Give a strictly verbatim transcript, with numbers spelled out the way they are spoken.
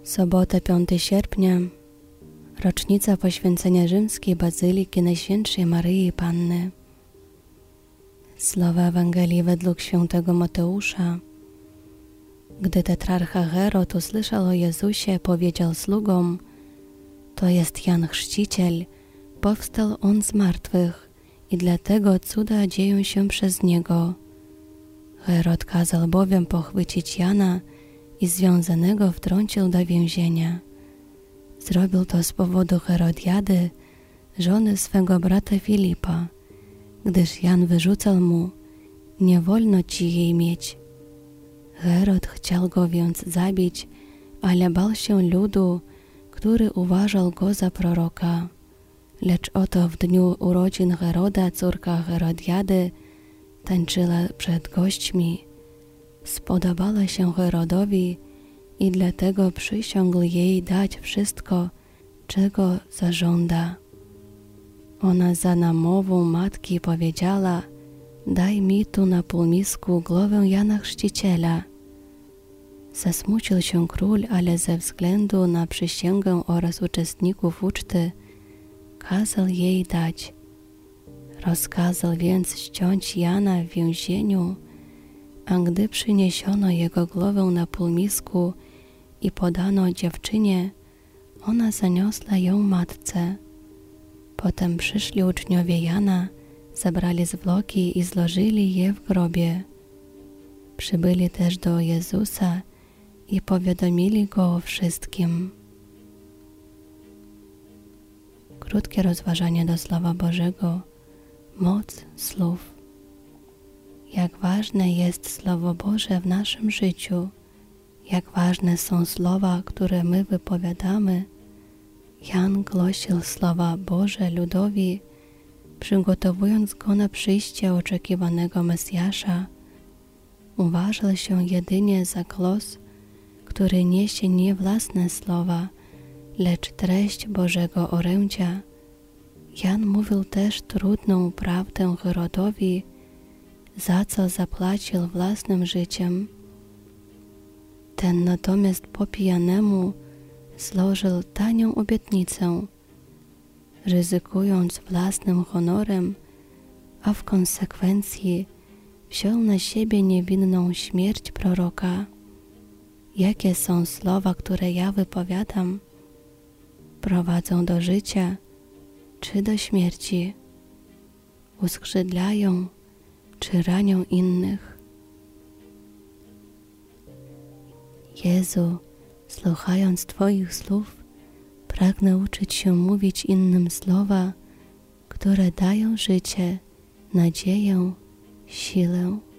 Sobota piątego sierpnia, rocznica poświęcenia rzymskiej bazyliki Najświętszej Maryi Panny. Słowa Ewangelii według świętego Mateusza. Gdy tetrarcha Herod usłyszał o Jezusie, powiedział sługom: to jest Jan Chrzciciel, powstał on z martwych i dlatego cuda dzieją się przez niego. Herod kazał bowiem pochwycić Jana i związanego wtrącił do więzienia. Zrobił to z powodu Herodiady, żony swego brata Filipa, gdyż Jan wyrzucał mu: nie wolno ci jej mieć. Herod chciał go więc zabić, ale bał się ludu, który uważał go za proroka. Lecz oto w dniu urodzin Heroda córka Herodiady tańczyła przed gośćmi. Spodobała się Herodowi i dlatego przysiągł jej dać wszystko, czego zażąda. Ona za namową matki powiedziała: daj mi tu na półmisku głowę Jana Chrzciciela. Zasmucił się król, ale ze względu na przysięgę oraz uczestników uczty kazał jej dać. Rozkazał więc ściąć Jana w więzieniu, a gdy przyniesiono jego głowę na półmisku i podano dziewczynie, ona zaniosła ją matce. Potem przyszli uczniowie Jana, zabrali zwłoki i złożyli je w grobie. Przybyli też do Jezusa i powiadomili go o wszystkim. Krótkie rozważanie do Słowa Bożego. Moc słów. Jak ważne jest Słowo Boże w naszym życiu, jak ważne są słowa, które my wypowiadamy. Jan głosił Słowa Boże ludowi, przygotowując go na przyjście oczekiwanego Mesjasza. Uważał się jedynie za głos, który niesie nie własne słowa, lecz treść Bożego orędzia. Jan mówił też trudną prawdę Herodowi, za co zapłacił własnym życiem. Ten natomiast po pijanemu złożył tanią obietnicę, ryzykując własnym honorem, a w konsekwencji wziął na siebie niewinną śmierć proroka. Jakie są słowa, które ja wypowiadam? Prowadzą do życia czy do śmierci? Uskrzydlają czy ranią innych? Jezu, słuchając Twoich słów, pragnę uczyć się mówić innym słowa, które dają życie, nadzieję, siłę.